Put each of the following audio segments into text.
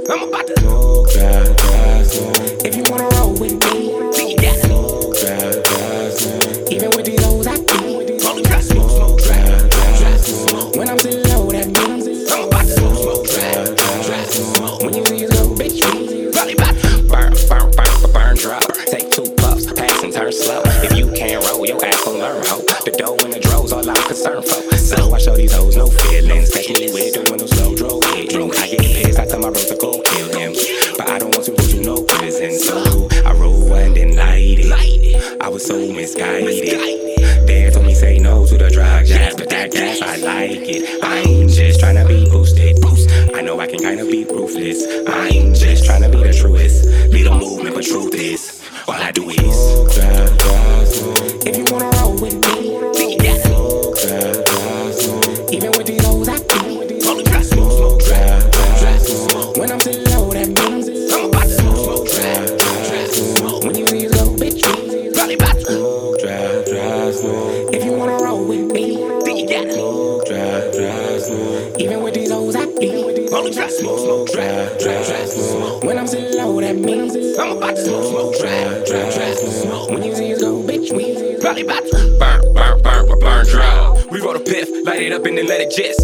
I'm about to smoke, drive, drive, smoke. If you wanna roll with me, then you gotta smoke, drive, drive, smoke. Even with these hoes I be, only try smoke, drive, drive, smoke. When I'm still low, that means I'm about to smoke, drive, drive, smoke. When you see us go, bitch, we probably about to burn, drop. Take 2 puffs, pass and turn slow. If you can't roll, your ass gon' learn, ho. The dough and the droves, all I'm concerned for. So I show these hoes no feelings. Catch me with the windows low, drove it. I get pissed, I tell my bros to go kill him. But I don't want to go to no prison. So I roll one and light it. I was so misguided. Dad told me say no to the drug jazz, but that gas, I like it. I ain't just tryna be boosted. I know I can kinda be ruthless. I ain't just tryna be the truest. Lead a movement, but truth is, all I do is drive, drive, smoke. If you wanna roll with me, then you gotta smoke, drive, drive, smoke. Even with these hoes I be, only try smoke, drive, drive, smoke. When I'm still low, that means I'm about to smoke, drive, drive, smoke. When you see us go, bitch, we probably about to smoke, drive, drive, smoke. If you wanna roll with me, then you gotta smoke, drive, drive, smoke. Even with these hoes I be, only try smoke, drive, drive, smoke. When I'm still low, that means I'm about to smoke, drive, drive, smoke. When you see us go, bitch, we probably about to burn, dry. We roll a piff, light it up and then let it just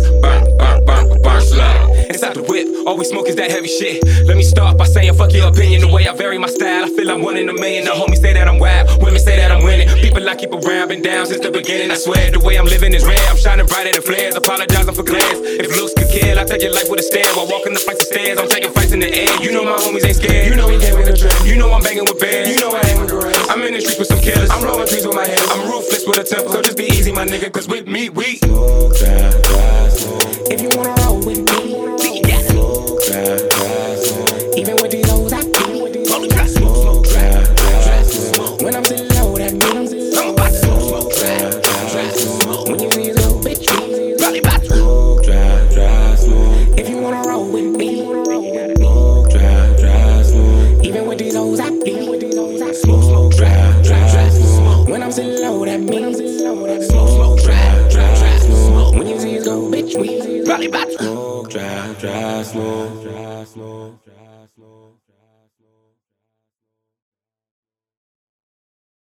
burn slow. Inside the whip, all we smoke is that heavy shit. Let me start by saying fuck your opinion. The way I vary my style, I feel I'm 1 in a million. The homies say that I'm wild, women say that I'm winning. People I keep around, been down since the beginning. I swear the way I'm living is rare. I'm shining brighter than flares, apologizing for glares. If looks could kill, I take your life with a stare. While walking the flights of stairs, I'm taking fights in the air. You know my homies ain't scared. You know we came with a trend. You know I'm banging with bands. You know I hang with girls. I'm in the streets with some killers. I'm rolling trees with my hands. I'm ruthless with a temper, so just be easy, my nigga. Cause with me, we smoke, drive, drive, smoke. If you wanna roll with me, then you gotta smoke, drive, drive, smoke. Even with these hoes I be, only try smoke, drive, drive, smoke. When I'm still low, that means I'm about to smoke, drive, drive, smoke. When you see us go, bitch, we probably about to smoke, drive, drive, smoke. If you wanna roll with me, then you gotta smoke, drive, drive, smoke. Even with these hoes I be, smoke, drive, drive, smoke. When I'm still low, that means smoke, drive, smoke. When you see us go, bitch, we probably about to smoke, drive, smoke, drive, smoke.